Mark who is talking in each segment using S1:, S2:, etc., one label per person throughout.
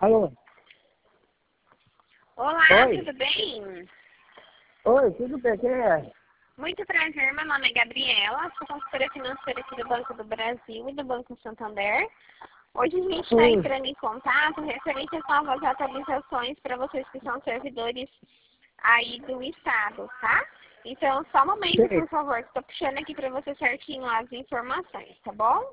S1: Alô?
S2: Olá,
S1: Oi?
S2: tudo bem?
S1: Oi, tudo bem? Quem é?
S2: Muito prazer, meu nome é Gabriela, sou consultora financeira aqui do Banco do Brasil e do Banco Santander. Hoje a gente está entrando em contato referente às novas atualizações para vocês que são servidores aí do Estado, tá? Então, só um momento,
S1: Sei.
S2: por favor, que estou puxando aqui para você certinho as informações, tá bom?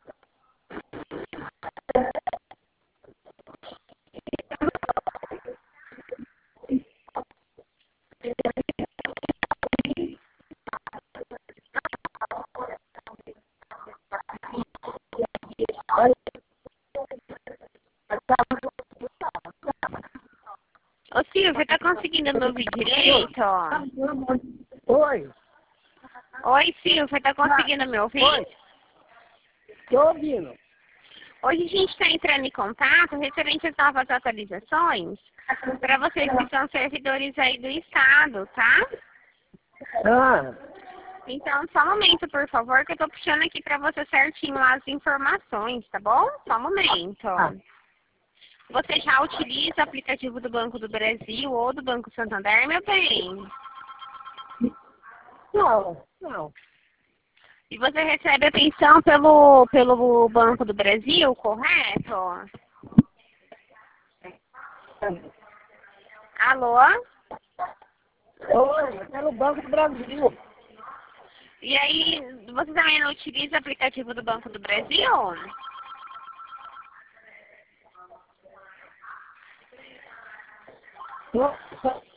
S2: Ô Silvio, você está conseguindo me ouvir direito?
S1: Oi?
S2: Oi, Silvio, você está conseguindo me ouvir?
S1: Oi? Tô ouvindo.
S2: Hoje a gente está entrando em contato referente às novas atualizações para vocês que são servidores aí do Estado, tá?
S1: Ah,
S2: Então, só um momento, por favor, que eu estou puxando aqui para você certinho as informações, tá bom? Só um momento. Você já utiliza o aplicativo do Banco do Brasil ou do Banco Santander, meu bem?
S1: não.
S2: E você recebe a pensão pelo Banco do Brasil, correto? Alô?
S1: Oi, eu quero o Banco do Brasil.
S2: E aí, você também não utiliza o aplicativo do Banco do Brasil?
S1: Tô